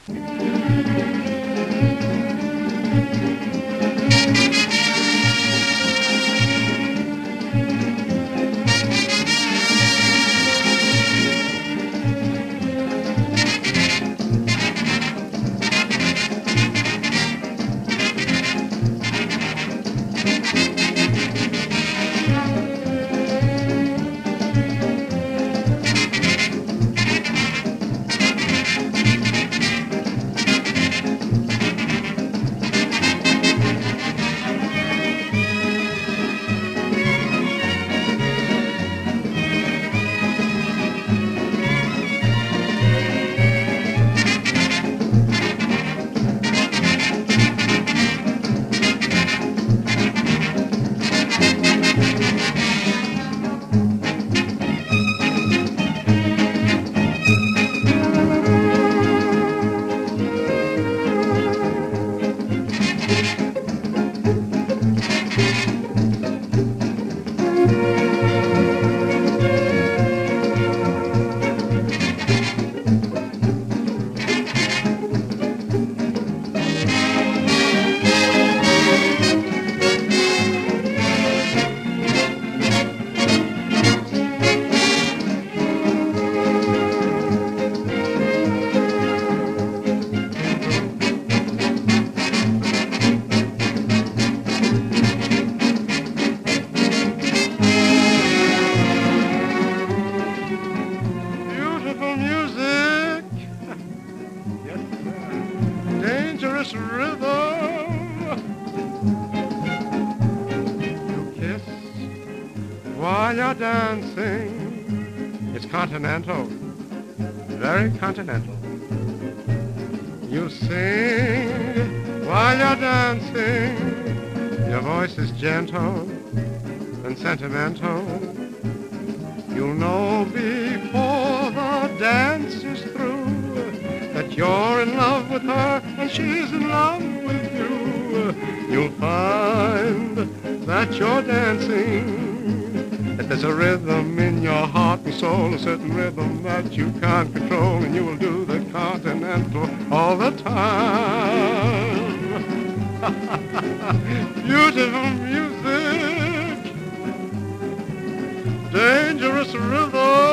Dangerous rhythm. You kiss while you're dancing. It's continental, very continental. You sing while you're dancing. Your voice is gentle and sentimental. You'll know before the dance is through that you're in love with her and she's in love with you. You'll find that you're dancing, that there's a rhythm in your heart and soul, a certain rhythm that you can't control, and you will do the continental all the time. Beautiful music, dangerous rhythm.